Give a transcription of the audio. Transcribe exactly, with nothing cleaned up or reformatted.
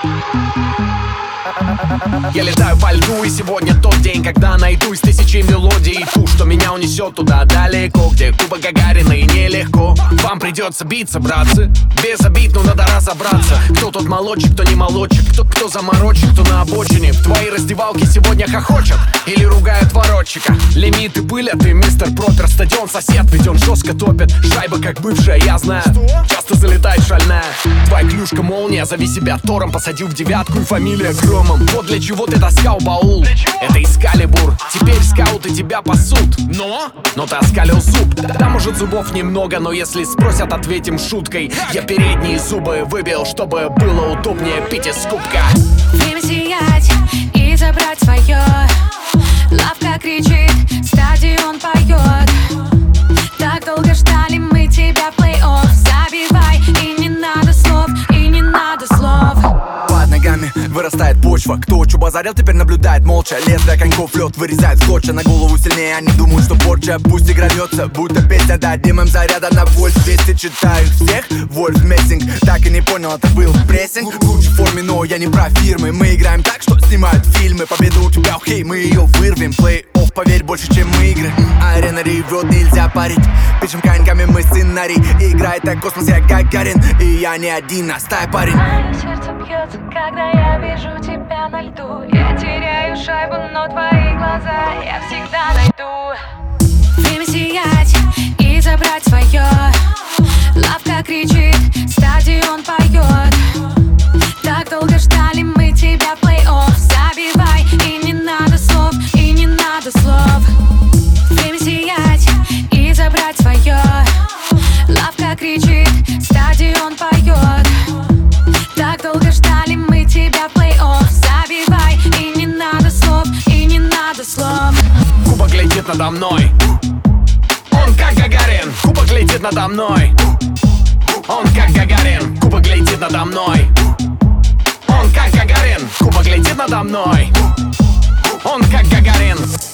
Я летаю по льду, и сегодня тот день, когда найду из тысячи мелодий ту, что меня унесет туда далеко, где Куба Гагарина и нелегко. Вам придется биться, братцы, без обид, но надо разобраться. Кто тот молодчик, кто не молодчик, кто, кто заморочек, кто на обочине. В твоей раздевалке сегодня хохочет или ругают воротчика. Лимиты пылят и мистер Пропер. Стадион сосед, ведь он жестко топит. Шайба как бывшая, я знаю, часто залетает шальная. Твоя клюшка молния, зови себя Тором. Посадил в девятку и фамилия Громом. Вот для чего ты таскал баул. Это Экскалибур. Теперь скауты тебя пасут. Но? Но ты оскалил зуб. Да, может, зубов немного, но если спросят, ответим шуткой. Я передние зубы выбил, чтобы было удобнее пить из кубка. Время сиять и забрать свое. Лавка кричит, стадион поет. Так долго ждали мы тебя в плей-офф. Забивай, и не надо слов, и не надо слов. Под ногами вырастает почва. Кто что базарил, теперь наблюдает молча. Лезвие коньков лед вырезает скотча. На голову сильнее, они думают, что порча. Пусть игра льется, будто песня. Дадим им заряда на вольт двести. Читаю всех, Вольф Мессинг. Так и не понял, это был прессинг. В лучшей форме, но я не про фирмы. Мы играем так, что снимают фильмы. Победа у тебя, окей, мы ее вырвем. Плей-офф, поверь, больше, чем мы игры. Арена ревет, нельзя парить. Пишем коньками мы сценарий. Играет так космос, я Гагарин. И я не один, а стая парень. Мое сердце бьется, когда я вижу тебя на льду. Я теряю шайбу, но твои глаза я всегда найду. Время сиять и забрать свое. Лавка кричит, стадион поет. Так долго ждали мы тебя в плей-офф. Забивай, и не надо слов, и не надо слов. Время сиять и забрать свое. Лавка кричит, стадион поет. Так долго ждали мы тебя в плей-офф. Забивай, и не надо слов, и не надо слов. Кубок летит надо мной. Он как Гагарин. Кубок летит надо мной. Он как Гагарин. Кубок летит надо мной. Он как Гагарин. Кубок летит надо мной. Он как Гагарин.